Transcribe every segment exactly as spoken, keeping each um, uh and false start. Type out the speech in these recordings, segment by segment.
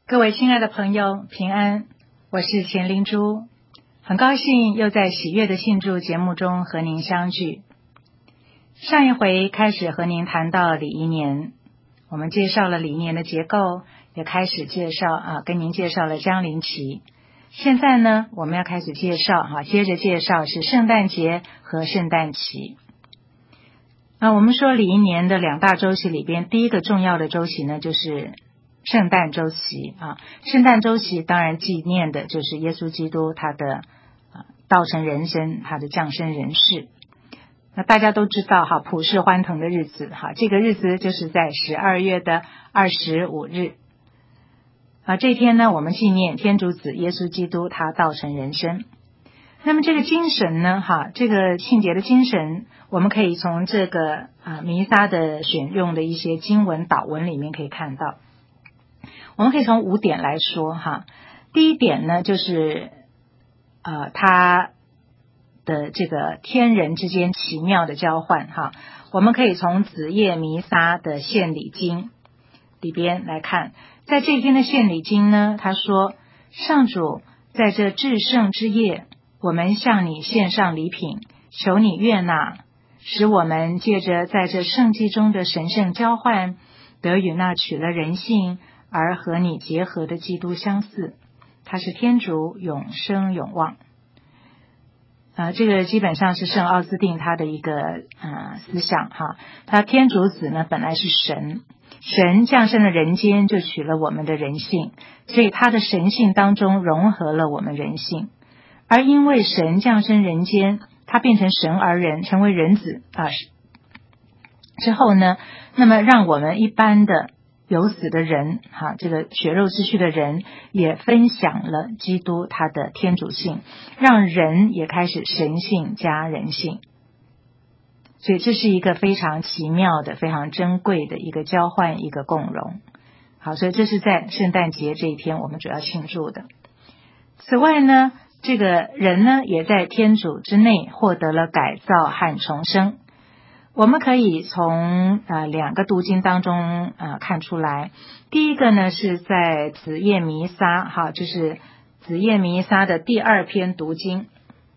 各位亲爱的朋友，平安，我是钱灵珠，很高兴又在喜悦的庆祝节目中和您相聚。上一回开始和您谈到礼仪年，我们介绍了礼仪年的结构，也开始介绍啊，跟您介绍了将临期。现在呢，我们要开始介绍哈、啊，接着介绍是圣诞节和圣诞期。那我们说礼仪年的两大周期里边，第一个重要的周期呢，就是圣诞周期啊。圣诞周期当然纪念的就是耶稣基督他的啊道成人身，他的降生人世。那大家都知道哈，普世欢腾的日子哈，这个日子就是在十二月的二十五日啊。这一天呢，我们纪念天主子耶稣基督他道成人身。那么这个精神呢，哈，这个庆节的精神，我们可以从这个啊弥撒的选用的一些经文祷文里面可以看到。我们可以从五点来说哈。第一点呢，就是呃他的这个天人之间奇妙的交换哈。我们可以从子夜弥撒的献礼经里边来看，在这一天的献礼经呢，他说：上主，在这至圣之夜，我们向你献上礼品，求你悦纳，使我们借着在这圣祭中的神圣交换，得与那取了人性而和你结合的基督相似。他是天主，永生永望。呃，这个基本上是圣奥斯定他的一个呃思想哈。他天主子呢本来是神，神降生了人间，就取了我们的人性，所以他的神性当中融合了我们人性。而因为神降生人间，他变成神而人，成为人子啊之后呢，那么让我们一般的有死的人哈，这个血肉之躯的人也分享了基督他的天主性，让人也开始神性加人性。所以这是一个非常奇妙的、非常珍贵的一个交换，一个共融。好，所以这是在圣诞节这一天我们主要庆祝的。此外呢，这个人呢也在天主之内获得了改造和重生。我们可以从呃两个读经当中呃看出来。第一个呢是在子夜弥撒哈，就是子夜弥撒的第二篇读经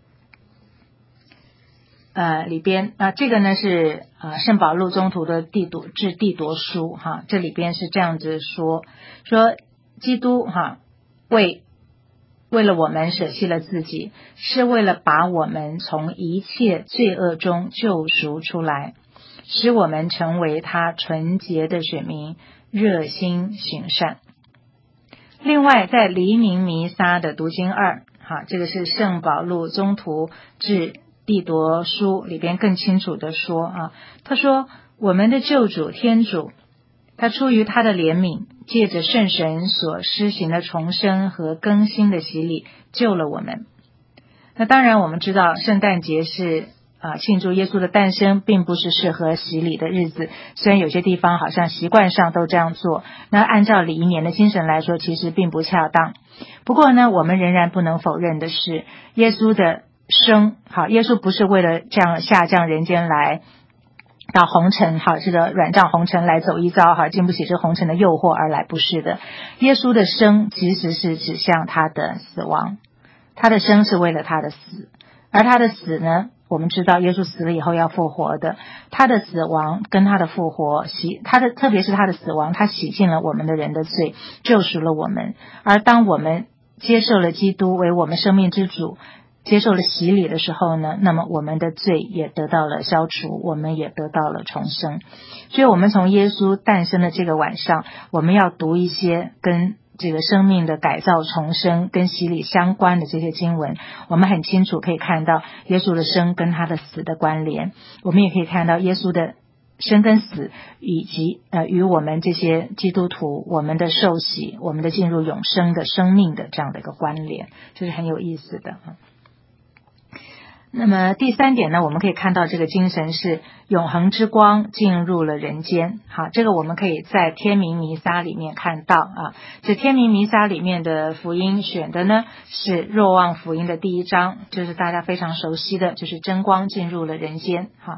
呃里边啊、呃，这个呢是呃圣保禄宗徒的弟铎致弟铎书哈，这里边是这样子说说基督哈为为了我们舍弃了自己，是为了把我们从一切罪恶中救赎出来，使我们成为他纯洁的选民，热心行善。另外在黎明弥撒的读经二哈，这个是圣保禄宗徒致弟铎书里边更清楚的说啊，他说我们的救主天主，他出于他的怜悯，借着圣神所施行的重生和更新的洗礼救了我们。那当然我们知道圣诞节是啊庆祝耶稣的诞生，并不是适合洗礼的日子，虽然有些地方好像习惯上都这样做，那按照礼仪年的精神来说其实并不恰当。不过呢，我们仍然不能否认的是，耶稣的生好，耶稣不是为了这样下降人间来到红尘好，这个软帐红尘来走一遭哈，经不起这红尘的诱惑而来，不是的。耶稣的生其实是指向他的死亡，他的生是为了他的死，而他的死呢，我们知道耶稣死了以后要复活的，他的死亡跟他的复活洗他的特别是他的死亡，他洗净了我们的人的罪，救赎了我们。而当我们接受了基督为我们生命之主，接受了洗礼的时候呢，那么我们的罪也得到了消除，我们也得到了重生。所以我们从耶稣诞生的这个晚上，我们要读一些跟这个生命的改造重生跟洗礼相关的这些经文，我们很清楚可以看到耶稣的生跟他的死的关联，我们也可以看到耶稣的生跟死以及呃与我们这些基督徒我们的受洗，我们的进入永生的生命的这样的一个关联，这是很有意思的。那么第三点呢，我们可以看到这个精神是永恒之光进入了人间。好，这个我们可以在天明弥撒里面看到啊。这天明弥撒里面的福音选的呢是若望福音的第一章，就是大家非常熟悉的，就是真光进入了人间。好，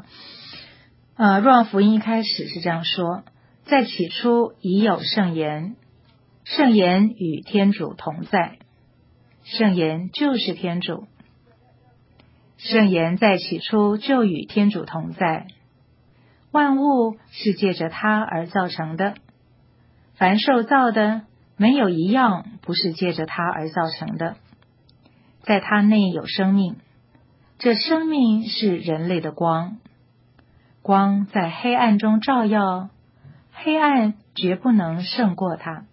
呃，若望福音一开始是这样说：在起初已有圣言， 圣言与天主同在，圣言就是天主。圣言在起初就与天主同在，万物是借着他而造成的，凡受造的没有一样不是借着他而造成的。在他内有生命，这生命是人类的光，光在黑暗中照耀，黑暗绝不能胜过它。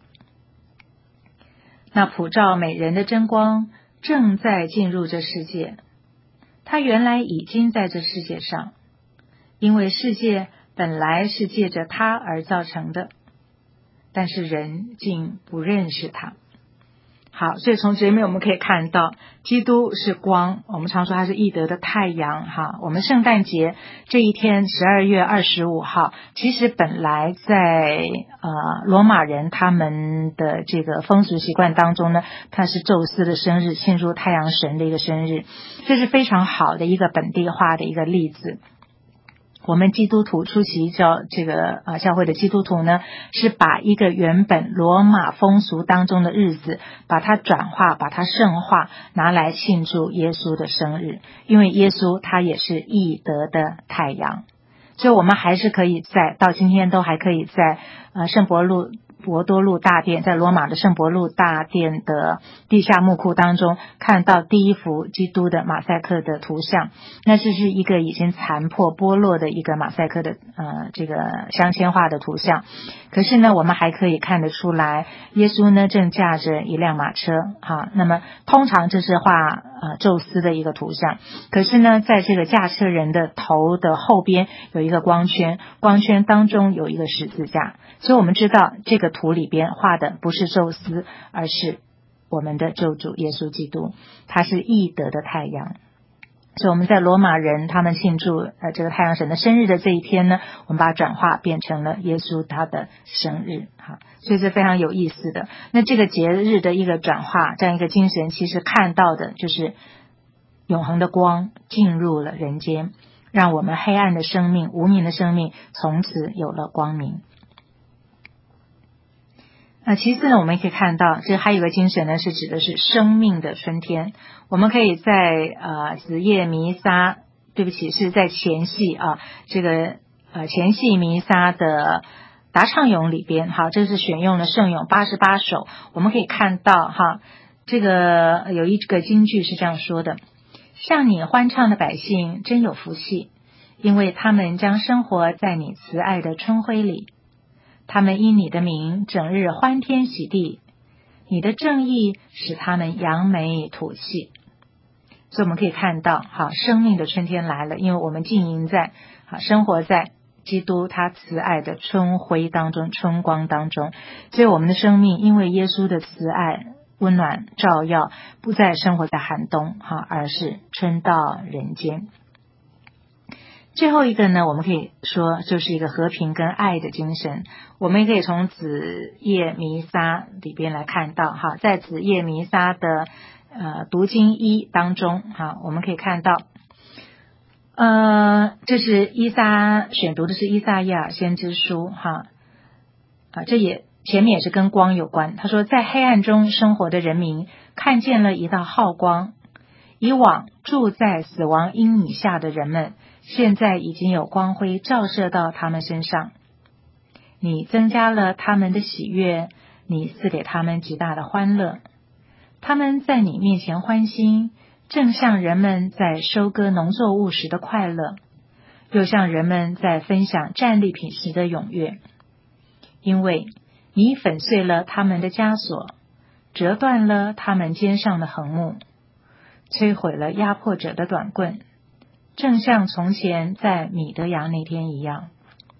那普照美人的真光正在进入这世界，它原来已经在这世界上，因为世界本来是借着它而造成的，但是人竟不认识它。好，所以从这里面我们可以看到，基督是光，我们常说他是义德的太阳哈。我们圣诞节这一天十二月二十五号，其实本来在呃罗马人他们的这个风俗习惯当中呢，它是宙斯的生日，庆祝太阳神的一个生日，这是非常好的一个本地化的一个例子。我们基督徒出席教这个呃教会的基督徒呢，是把一个原本罗马风俗当中的日子，把它转化，把它圣化，拿来庆祝耶稣的生日。因为耶稣他也是义德的太阳，所以我们还是可以在到今天都还可以在呃圣伯路博多禄大殿，在罗马的圣伯禄大殿的地下墓库当中看到第一幅基督的马赛克的图像。那这是一个已经残破剥落的一个马赛克的呃这个镶嵌画的图像，可是呢我们还可以看得出来，耶稣呢正驾着一辆马车哈。那么通常这是画呃宙斯的一个图像，可是呢在这个驾车人的头的后边有一个光圈，光圈当中有一个十字架，所以我们知道这个图里边画的不是宙斯，而是我们的救主耶稣基督，他是义德的太阳。所以我们在罗马人他们庆祝呃这个太阳神的生日的这一天呢，我们把它转化变成了耶稣他的生日哈，所以是非常有意思的。那这个节日的一个转化，这样一个精神，其实看到的就是永恒的光进入了人间，让我们黑暗的生命、无明的生命从此有了光明。那其次呢，我们可以看到这还有一个精神呢，是指的是生命的春天。我们可以在呃子夜弥撒，对不起是在前戏啊，这个呃前戏弥撒的答唱咏里边，好，这是选用了圣咏八十八首。我们可以看到哈，这个有一个金句是这样说的：向你欢唱的百姓真有福气，因为他们将生活在你慈爱的春晖里。他们因你的名整日欢天喜地，你的正义使他们扬眉吐气。所以我们可以看到好，生命的春天来了，因为我们经营在好生活在基督他慈爱的春晖当中，春光当中，所以我们的生命因为耶稣的慈爱温暖照耀，不再生活在寒冬哈，而是春到人间。最后一个呢，我们可以说就是一个和平跟爱的精神。我们也可以从子夜弥撒里边来看到哈，在子夜弥撒的呃读经一当中哈，我们可以看到呃这是依撒选读的是依撒耶尔先知书哈啊，这也前面也是跟光有关。他说，在黑暗中生活的人民看见了一道浩光，以往住在死亡阴影下的人们，现在已经有光辉照射到他们身上。你增加了他们的喜悦，你赐给他们极大的欢乐。他们在你面前欢欣，正像人们在收割农作物时的快乐，又像人们在分享战利品时的踊跃。因为你粉碎了他们的枷锁，折断了他们肩上的横木，摧毁了压迫者的短棍，正像从前在米德扬那天一样。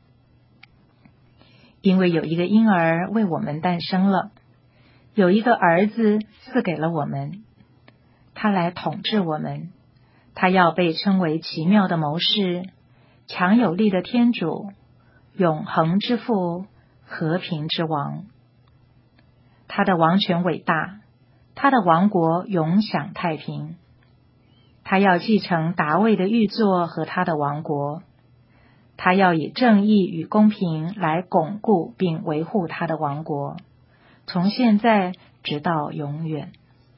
因为有一个婴儿为我们诞生了，有一个儿子赐给了我们，他来统治我们，他要被称为奇妙的谋士，强有力的天主，永恒之父，和平之王。他的王权伟大，他的王国永享太平。他要继承达味的御座和他的王国，他要以正义与公平来巩固并维护他的王国， 从现在直到永远。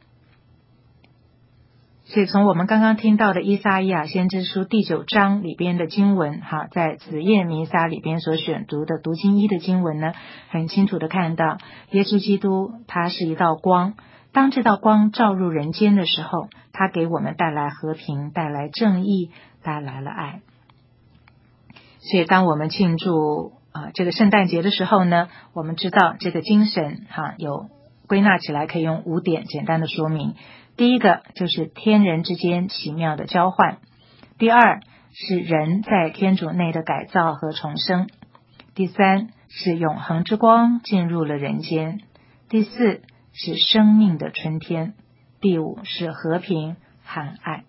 所以从我们刚刚听到的以赛亚先知书第九章里边的经文哈，在子夜弥撒里边所选读的读经一的经文呢，很清楚的看到耶稣基督他是一道光，当这道光照入人间的时候，他给我们带来和平，带来正义，带来了爱。所以当我们庆祝啊、呃、这个圣诞节的时候呢，我们知道这个精神哈有归纳起来可以用五点简单的说明。第一个就是天人之间奇妙的交换，第二是人在天主内的改造和重生，第三是永恒之光进入了人间，第四是生命的春天，第五是和平和爱。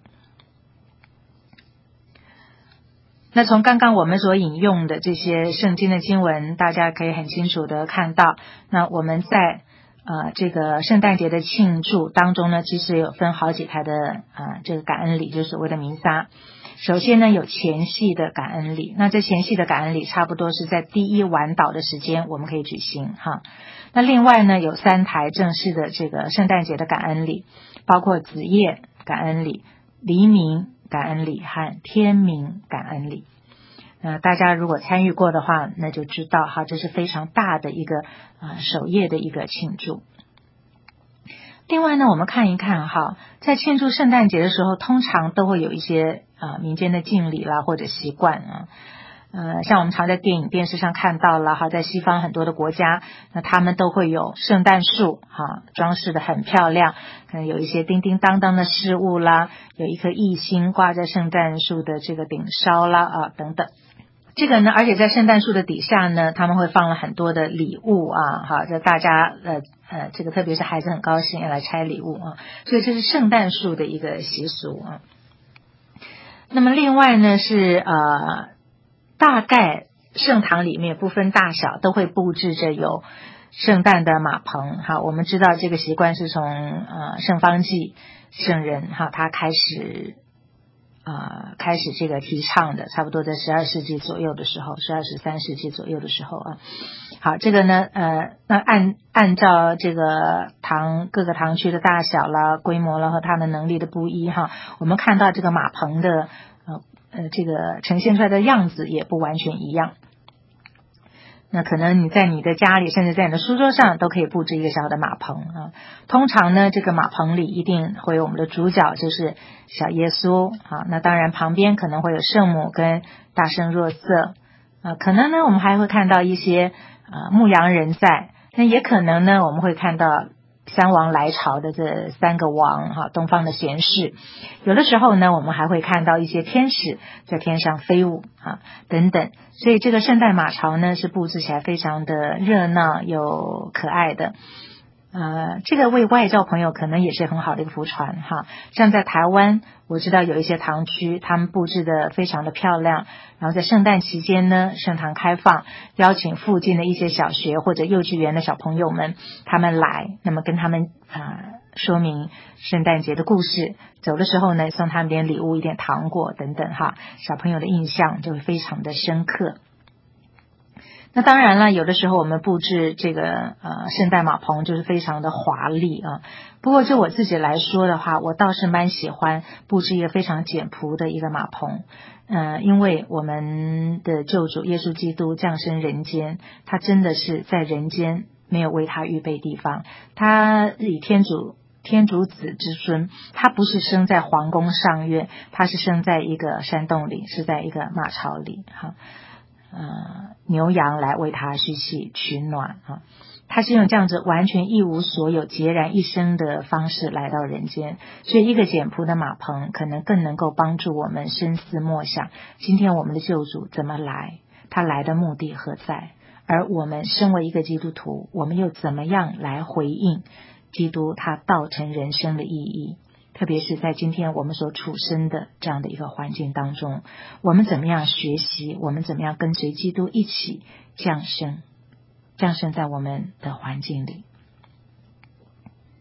那从刚刚我们所引用的这些圣经的经文，大家可以很清楚的看到，那我们在呃，这个圣诞节的庆祝当中呢，其实有分好几台的呃这个感恩礼，就是所谓的弥撒。首先呢，有前戏的感恩礼，那这前戏的感恩礼差不多是在第一晚祷的时间我们可以举行哈。那另外呢，有三台正式的这个圣诞节的感恩礼，包括子夜感恩礼、黎明感恩礼和天明感恩礼。呃，大家如果参与过的话，那就知道哈，这是非常大的一个呃守夜的一个庆祝。另外呢，我们看一看哈，在庆祝圣诞节的时候，通常都会有一些呃民间的敬礼啦或者习惯啊。呃，像我们常在电影、电视上看到了哈，在西方很多的国家，那他们都会有圣诞树哈，装饰的很漂亮，可能有一些叮叮当当的饰物啦，有一颗异星挂在圣诞树的这个顶梢啦啊等等。这个呢，而且在圣诞树的底下呢，他们会放了很多的礼物啊，哈，这大家呃呃，这个特别是孩子很高兴要来拆礼物啊，所以这是圣诞树的一个习俗啊。那么另外呢是呃，大概圣堂里面不分大小都会布置着有圣诞的马棚哈，我们知道这个习惯是从呃圣方济圣人哈他开始。啊、呃，开始这个提倡的，差不多在十二世纪左右的时候，十二十三世纪左右的时候啊。好，这个呢，呃，那按按照这个堂各个堂区的大小啦、规模啦和它的能力的不一哈，我们看到这个马棚的呃呃这个呈现出来的样子也不完全一样。那可能你在你的家里，甚至在你的书桌上都可以布置一个小的马棚啊。通常呢，这个马棚里一定会有我们的主角，就是小耶稣啊。那当然旁边可能会有圣母跟大圣若瑟啊。可能呢，我们还会看到一些啊牧羊人在。那也可能呢，我们会看到三王来朝的这三个王哈，东方的贤士。有的时候呢，我们还会看到一些天使在天上飞舞啊等等。所以这个圣诞马槽呢是布置起来非常的热闹又可爱的。呃，这个为外教朋友可能也是很好的一个福传哈。像在台湾，我知道有一些堂区，他们布置的非常的漂亮。然后在圣诞期间呢，圣堂开放，邀请附近的一些小学或者幼稚园的小朋友们，他们来，那么跟他们啊、呃、说明圣诞节的故事。走的时候呢，送他们点礼物，一点糖果等等哈，小朋友的印象就会非常的深刻。那当然了，有的时候我们布置这个呃圣诞马棚就是非常的华丽啊。不过就我自己来说的话，我倒是蛮喜欢布置一个非常简朴的一个马棚。呃，因为我们的救主耶稣基督降生人间，他真的是在人间没有为他预备地方。他以天主天主子之尊，他不是生在皇宫上院，他是生在一个山洞里，是在一个马槽里哈。呃，牛羊来为他蓄气取暖啊，他是用这样子完全一无所有、孑然一身的方式来到人间，所以一个简朴的马棚可能更能够帮助我们深思默想，今天我们的救主怎么来，他来的目的何在，而我们身为一个基督徒，我们又怎么样来回应基督他道成人生的意义。特别是在今天我们所处身的这样的一个环境当中，我们怎么样学习，我们怎么样跟随基督一起降生降生在我们的环境里。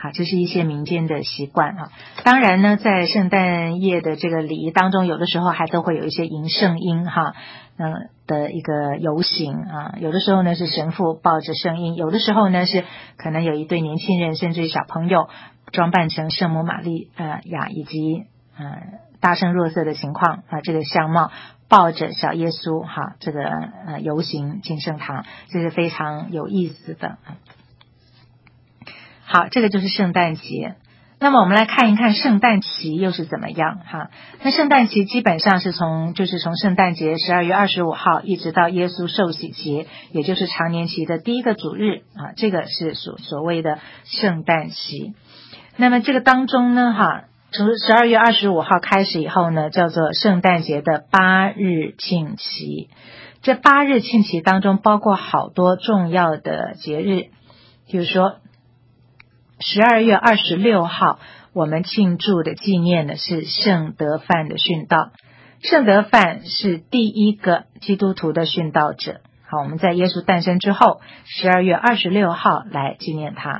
好，这是一些民间的习惯啊。当然呢，在圣诞夜的这个礼仪当中，有的时候还都会有一些迎圣婴哈，嗯、呃、的一个游行啊。有的时候呢是神父抱着圣婴，有的时候呢是可能有一对年轻人，甚至于小朋友装扮成圣母玛利呃亚以及呃大圣若瑟的情况啊，这个相貌抱着小耶稣哈，这个呃游行进圣堂，这是非常有意思的。好，这个就是圣诞节。那么我们来看一看圣诞期又是怎么样哈。那圣诞期基本上是从就是从圣诞节十二月二十五号一直到耶稣受洗节，也就是常年期的第一个主日啊，这个是所所谓的圣诞期。那么这个当中呢哈，从十二月二十五号开始以后呢，叫做圣诞节的八日庆期。这八日庆期当中包括好多重要的节日，比如说十二月二十六号我们庆祝的纪念的是圣德范的殉道。圣德范是第一个基督徒的殉道者。好，我们在耶稣诞生之后十二月二十六号来纪念他。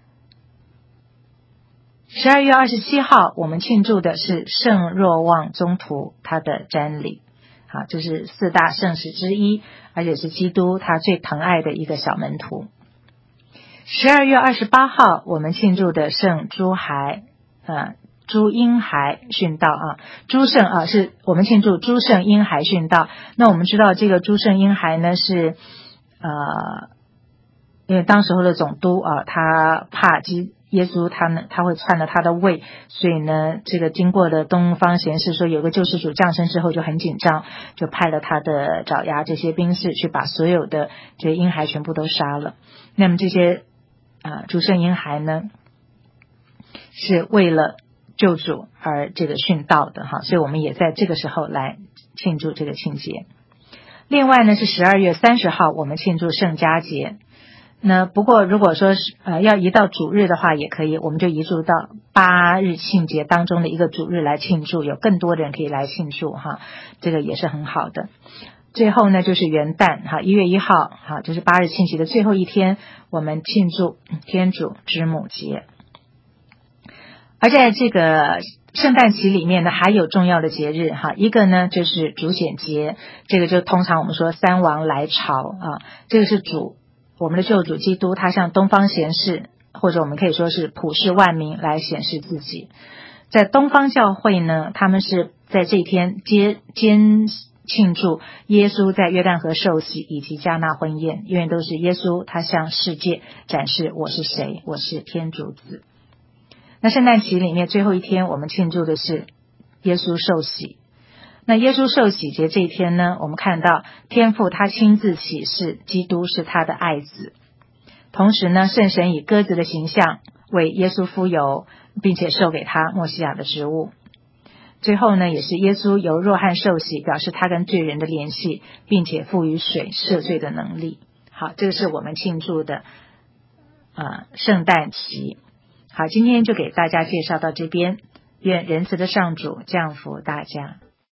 十二月二十七号我们庆祝的是圣若望宗徒他的瞻礼。好，这是四大圣使之一，而且是基督他最疼爱的一个小门徒。十二月二十八号我们庆祝的圣朱孩呃朱婴孩殉道啊，朱圣啊是我们庆祝朱圣婴孩殉道。那我们知道这个朱圣婴孩呢是呃因为当时候的总督啊，他怕基耶稣他呢他会篡了他的位，所以呢这个经过的东方贤士说有个救世主降生之后就很紧张，就派了他的爪牙这些兵士去把所有的这些婴孩全部都杀了。那么这些啊，主圣婴孩呢是为了救主而这个殉道的哈，所以我们也在这个时候来庆祝这个庆节。另外呢是十二月三十号我们庆祝圣家节。那不过如果说是呃要移到主日的话也可以，我们就移驻到八日庆节当中的一个主日来庆祝，有更多的人可以来庆祝哈，这个也是很好的。最后呢就是元旦哈，一月一号哈，就是八日庆节的最后一天，我们庆祝天主之母节。而在这个圣诞期里面呢还有重要的节日哈，一个呢就是主显节，这个就通常我们说三王来朝啊，这个是主我们的救主基督他向东方显示，或者我们可以说是普世万民来显示自己。在东方教会呢，他们是在这一天接兼庆祝耶稣在约旦河受洗以及迦纳婚宴，因为都是耶稣他向世界展示我是谁，我是天主子。那圣诞期里面最后一天我们庆祝的是耶稣受洗。那耶稣受洗节这一天呢，我们看到天父他亲自启示基督是他的爱子，同时呢圣神以鸽子的形象为耶稣敷油，并且授给他默西亚的职务。最后呢也是耶稣由若翰受洗，表示他跟罪人的联系，并且赋予水赦罪的能力。好，这个是我们庆祝的呃圣诞期。好，今天就给大家介绍到这边，愿仁慈的上主降福大家。